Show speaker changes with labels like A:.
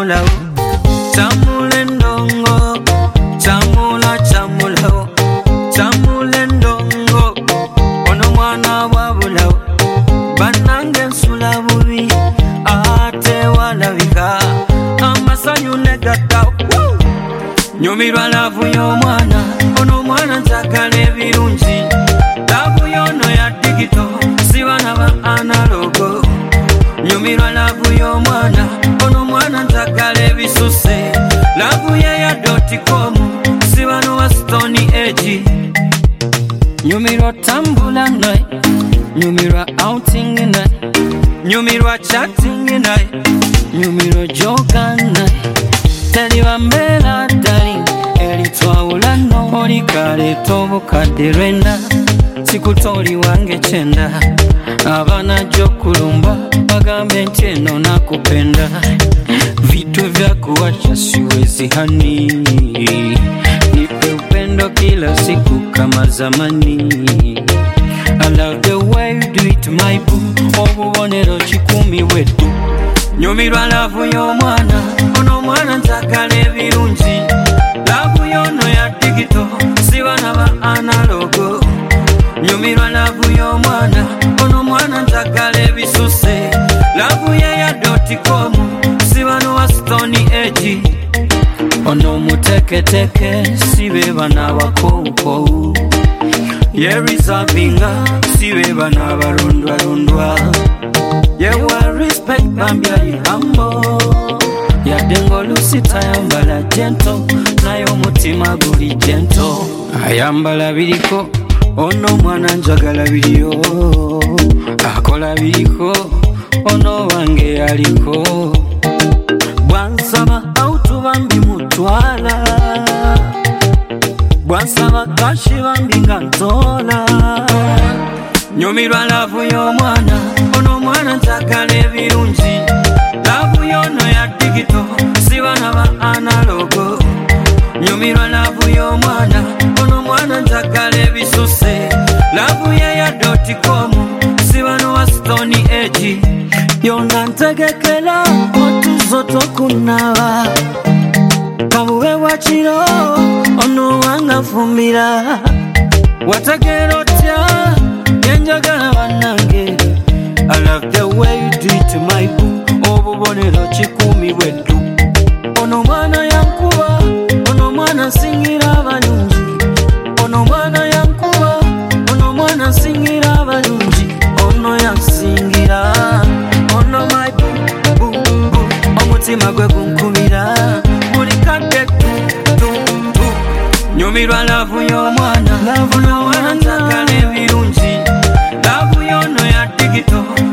A: chamula chamule ndongo chamula chamula chamule ndongo ono mwana wabula banange nsula bubi ate walabika amasanyu negata nyumirwa lavu y'omwana ono mwana njagala ebirungi lavu y'ono ya digito sibana ba analogo nyumirwa lavu y'omwana ono mwana njagala ebisuse lavu ye ya .com sibano wa stone age nyumirwa tambula naye nyumirwa outing naye nyumirwa chatting naye nyumirwa joga naye teliwa mbela darling elitwawulano olikale tobukadde lwenda sikutoli wange chenda abana jokulumba bagambe nti eno nakupenda vitu vya kuacha siwezi hani nipe upendo kila siku kama zamani I love the way you do it my boo obubonero kikumi wetu nyumirwa lavu y'omwana ono mwana njagala ebirungi lavu y'ono ya digito sibana ba analogo nyumirwa lavu y'omwana ono mwana njagala ebisuse lavu ye ya .com sibano wa stone age ono muteketeke sibe bana bakoukou ye reservinga sibe bana barundwa yewa respect bambya ihambo yadengo lusita yambala gento nayo mutima guli gento ayambala biriko ono mwana njagala biriyo akola biriko ono wange aliko bwansaba autubambi mutwala bwansaba kashi bambi ngantola nyumirwa lavu y'omwana ono mwana njagala ebirungi lavu y'ono ya digito sibana ba analogo nyumirwa lavu y'omwana ono mwana njagala ebisuse lavu ye ya .com sibano wa stone age yona ntegekela otuzo tokunaba kabuwe wakiro ono wanga fumbira wategera otya yenjagala banange I love the way you do it my boo obubonero kikumi wetu ono mwana yankuba ono mwana singira abalungi ono mwana yankuba ono mwana singira abalungi ono yansingira ono my boo omutima gwe gunkubira buli kadde nyumirwa lavu y'omwana lavu y'omwana njagala ebirungi lavu y'ono ya digito